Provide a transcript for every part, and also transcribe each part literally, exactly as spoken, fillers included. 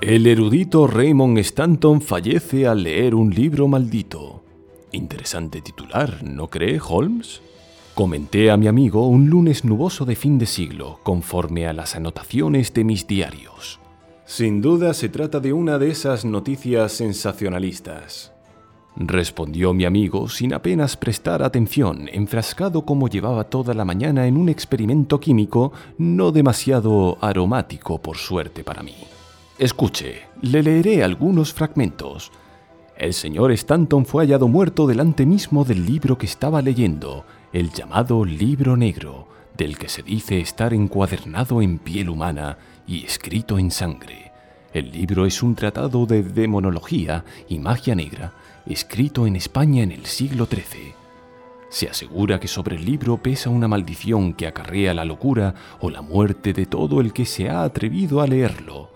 El erudito Raymond Stanton fallece al leer un libro maldito. Interesante titular, ¿no cree, Holmes? Comenté a mi amigo un lunes nuboso de fin de siglo, conforme a las anotaciones de mis diarios. Sin duda se trata de una de esas noticias sensacionalistas, respondió mi amigo sin apenas prestar atención, enfrascado como llevaba toda la mañana en un experimento químico no demasiado aromático, por suerte para mí. Escuche, le leeré algunos fragmentos. El señor Stanton fue hallado muerto delante mismo del libro que estaba leyendo, el llamado Libro Negro, del que se dice estar encuadernado en piel humana y escrito en sangre. El libro es un tratado de demonología y magia negra, escrito en España en el siglo trece. Se asegura que sobre el libro pesa una maldición que acarrea la locura o la muerte de todo el que se ha atrevido a leerlo.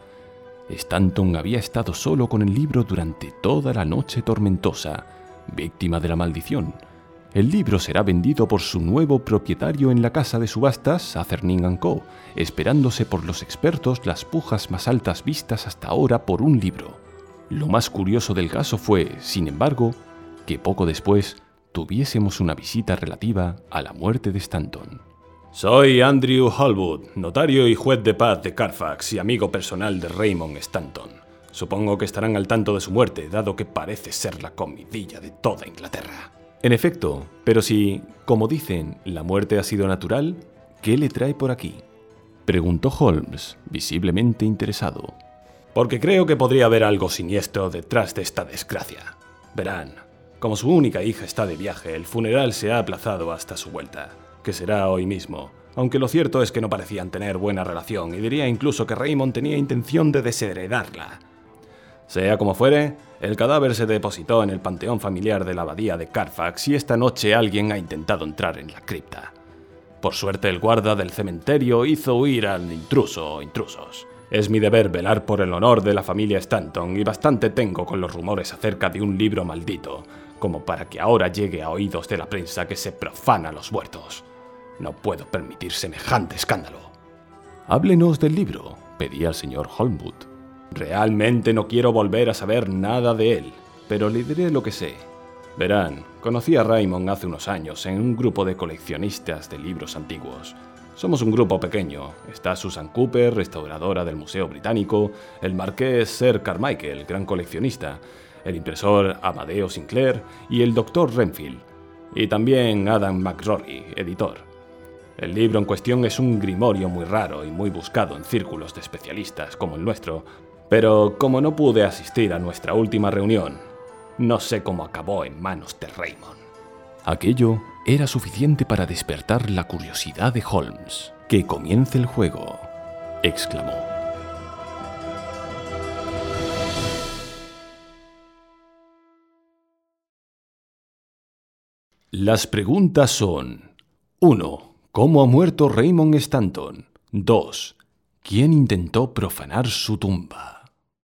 Stanton había estado solo con el libro durante toda la noche tormentosa, víctima de la maldición. El libro será vendido por su nuevo propietario en la casa de subastas Sacernin and Co., esperándose por los expertos las pujas más altas vistas hasta ahora por un libro. Lo más curioso del caso fue, sin embargo, que poco después tuviésemos una visita relativa a la muerte de Stanton. Soy Andrew Holwood, notario y juez de paz de Carfax y amigo personal de Raymond Stanton. Supongo que estarán al tanto de su muerte, dado que parece ser la comidilla de toda Inglaterra. En efecto, pero si, como dicen, la muerte ha sido natural, ¿qué le trae por aquí?, preguntó Holmes, visiblemente interesado. Porque creo que podría haber algo siniestro detrás de esta desgracia. Verán, como su única hija está de viaje, el funeral se ha aplazado hasta su vuelta, que será hoy mismo, aunque lo cierto es que no parecían tener buena relación y diría incluso que Raymond tenía intención de desheredarla. Sea como fuere, el cadáver se depositó en el panteón familiar de la abadía de Carfax y esta noche alguien ha intentado entrar en la cripta. Por suerte el guarda del cementerio hizo huir al intruso o intrusos. Es mi deber velar por el honor de la familia Stanton y bastante tengo con los rumores acerca de un libro maldito, como para que ahora llegue a oídos de la prensa que se profana a los muertos. No puedo permitir semejante escándalo. Háblenos del libro, pedí al señor Holwood. Realmente no quiero volver a saber nada de él, pero le diré lo que sé. Verán, conocí a Raymond hace unos años en un grupo de coleccionistas de libros antiguos. Somos un grupo pequeño. Está Susan Cooper, restauradora del Museo Británico, el marqués Sir Carmichael, gran coleccionista, el impresor Amadeo Sinclair y el doctor Renfield, y también Adam McRory, editor. El libro en cuestión es un grimorio muy raro y muy buscado en círculos de especialistas como el nuestro, pero como no pude asistir a nuestra última reunión, no sé cómo acabó en manos de Raymond. Aquello era suficiente para despertar la curiosidad de Holmes. «Que comience el juego», exclamó. Las preguntas son: uno. ¿Cómo ha muerto Raymond Stanton? dos. ¿Quién intentó profanar su tumba?